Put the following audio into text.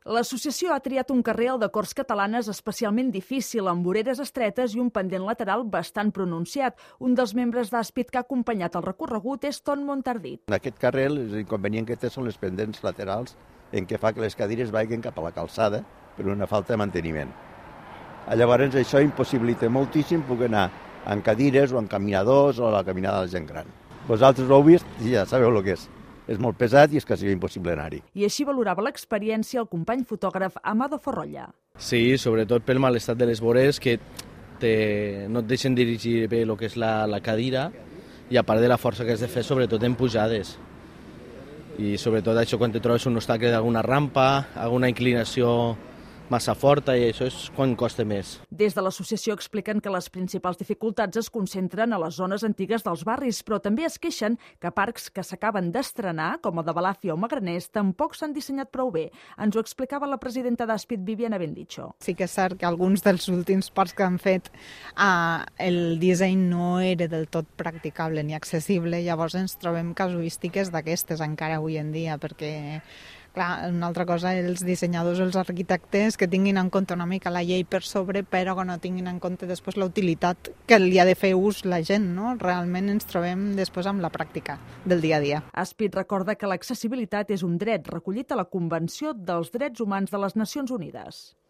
L'associació ha triat un carrer al de Corts Catalanes especialment difícil, amb voreres estretes i un pendent lateral bastant pronunciat. Un dels membres d'Àspid que ha acompanyat el recorregut és Ton Montardit. En aquest carrer l'inconvenient que té són les pendents laterals en què fa que les cadires vagin cap a la calçada per una falta de manteniment. Llavors això impossibilita moltíssim poder anar en cadires o en caminadors o a la caminada de la gent gran. Vosaltres ho heu vist i ja sabeu el que és. És molt pesat i és quasi impossible anar-hi. I així valorava l'experiència el company fotògraf Amado Forrolla. Sí, sobretot pel mal estat de les vores que no et deixen dirigir bé el que és la cadira i a part de la força que has de fer, sobretot en pujades. I sobretot això quan te trobes un obstacle d'alguna rampa, alguna inclinació massa forta, i això és quan costa més. Des de l'associació expliquen que les principals dificultats es concentren a les zones antigues dels barris, però també es queixen que parcs que s'acaben d'estrenar, com el de Balàfia o Magraners, tampoc s'han dissenyat prou bé. Ens ho explicava la presidenta d'Àspid, Viviana Bendicho. Sí que és cert que alguns dels últims parcs que han fet el disseny no era del tot practicable ni accessible, llavors ens trobem casuístiques d'aquestes encara avui en dia, perquè clar, una altra cosa, els dissenyadors o els arquitectes que tinguin en compte una mica la llei per sobre, però que no tinguin en compte després la utilitat que li ha de fer ús la gent, no? Realment ens trobem després amb la pràctica del dia a dia. Àspid recorda que l'accessibilitat és un dret recollit a la Convenció dels Drets Humans de les Nacions Unides.